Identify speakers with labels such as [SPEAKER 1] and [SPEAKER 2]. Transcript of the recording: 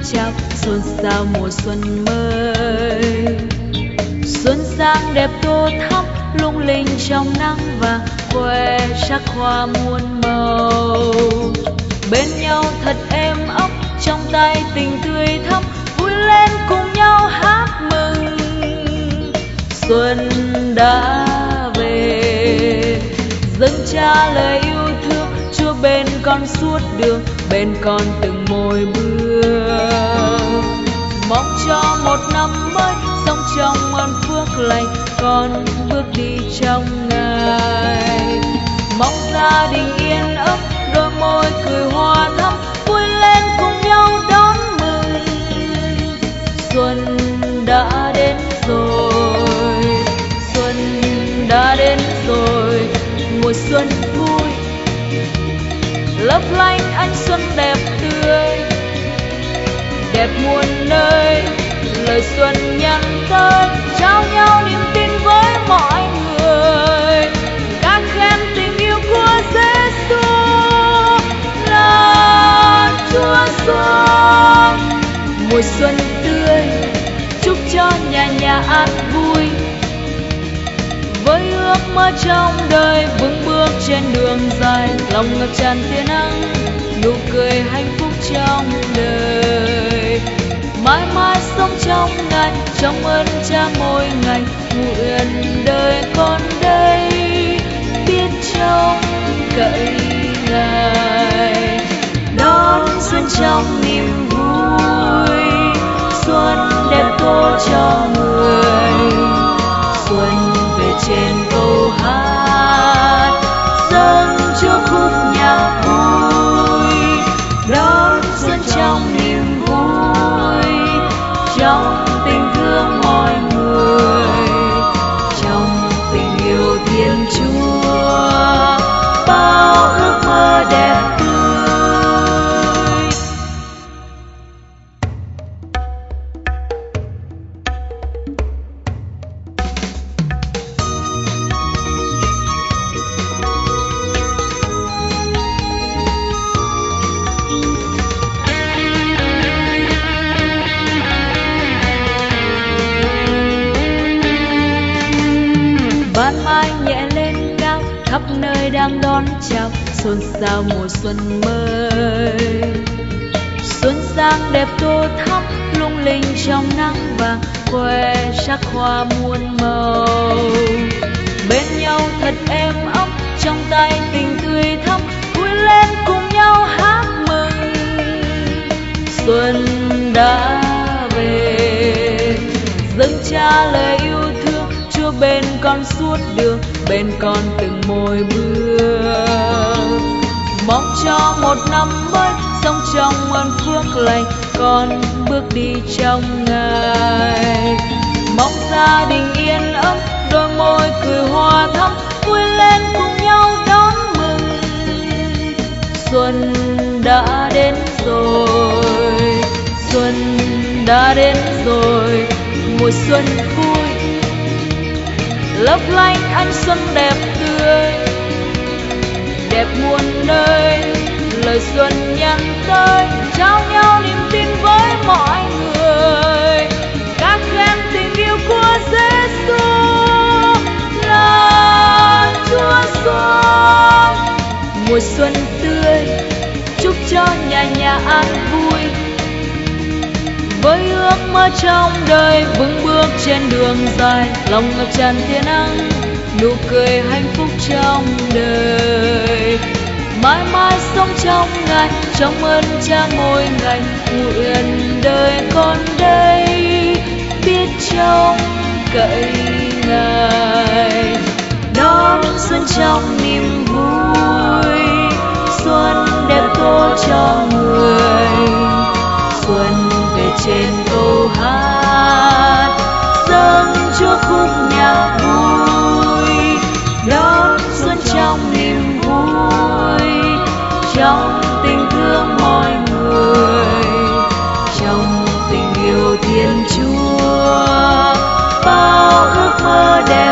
[SPEAKER 1] chào xôn xao mùa xuân mới. Xuân sang đẹp tô thắm lung linh trong nắng vàng, khoe sắc hoa muôn màu. Bên nhau thật êm ấm, trong tay tình tươi thắm, vui lên cùng nhau hát mừng. Xuân đã về, dâng cha lời yêu thương, Chúa bên con suốt đường, bên con từng môi bước. Mong cho một năm mới sống trong ơn phước lành, con bước đi trong Ngài. Mong gia đình yên ấm, đôi môi cười hoa thắm, vui lên cùng nhau đón mừng. Xuân đã đến rồi, xuân đã đến rồi, mùa xuân vui lấp lánh ánh xuân đẹp tươi, đẹp muôn nơi. Lời xuân nhắn tới, trao nhau niềm tin với mọi người, ca khen tình yêu của Giêsu là Chúa xuân. Mùa xuân tươi chúc cho nhà nhà an vui, với ước mơ trong đời vững bước trên đường dài, lòng ngập tràn tia nắng, nụ cười hạnh phúc trong đời. Mãi mãi sống trong Ngài, trong ơn Cha mỗi ngày, nguyện đời con đây biết trông cậy Ngài. Đón xuân trong niềm vui, xuân đẹp tô cho người, xuân về trên câu hát dâng Chúa khúc nhạc vui. Đón xuân trong niềm vui, trong tình thương mọi người, trong tình yêu Thiên Chúa, bao ước mơ đẹp tươi. Ban mai nhẹ lên cao, khắp nơi đang đón chào xôn xao mùa xuân mới. Xuân sang đẹp tô thắm lung linh trong nắng vàng, khoe sắc hoa muôn màu. Bên nhau thật êm ấm, trong tay tình tươi thắm, vui lên cùng nhau hát mừng. Xuân đã về, dâng cha lời yêu thương, Chúa bên con suốt đường, bên con từng môi bước. Mong cho một năm mới sống trong ơn phước lành, con bước đi trong Ngài. Mong gia đình yên ấm, đôi môi cười hoa thắm, vui lên cùng nhau đón mừng. Xuân đã đến rồi, xuân đã đến rồi, mùa xuân vui lấp lánh ánh xuân đẹp tươi, đẹp muôn nơi. Lời xuân nhắn tới, trao nhau niềm tin với mọi người, ca khen tình yêu của Giêsu là Chúa xuân. Mùa xuân tươi chúc cho nhà nhà an vui, với ước mơ trong đời vững bước trên đường dài, lòng ngập tràn tia nắng, nụ cười hạnh phúc trong đời. Mãi mãi sống trong Ngài, trong ơn Cha mỗi ngày, nguyện đời con đây biết trông cậy Ngài. Đón xuân trong niềm vui, xuân đẹp tô cho người, xuân về trên câu hát dâng Chúa khúc nhạc vui. Đón xuân trong niềm vui, trong tình thương mọi người, trong tình yêu Thiên Chúa, bao ước mơ đẹp